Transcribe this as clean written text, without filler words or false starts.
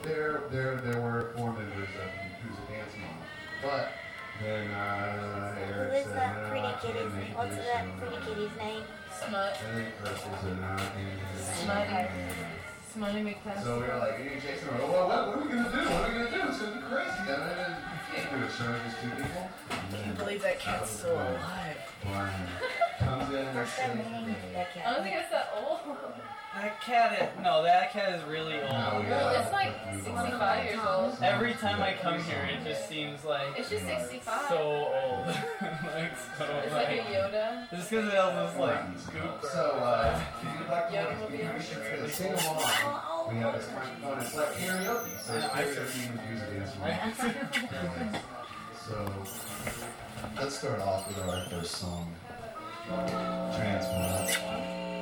there were 4 members of Who's a Dance Mom, but then Eric Who is said, that no, pretty I can't kitty's make What's this that show. pretty kitty's name? Smut. And then Crystal said, no, I can't make this show. Smutty McPass. So we were like, hey, Jason, well, what are we going to do? What are we going to do? It's going to be crazy. I mean, you can't do a show with just 2 people. I can't believe that cat's still alive. Brian comes in and First time says, meeting that I cat. don't think it's that old. That cat is really old. No, Well, it's like 65 years old. Every time I come here, it just seems like It's just 65. so old. like so. It's like a Yoda. Just because it has this like scoop. so, if you'd like to Yoda will be able to sing along, we have this microphone. It's like karaoke. So it's karaoke with Who's a Dance Mom. So, let's start off with our first song, Transform.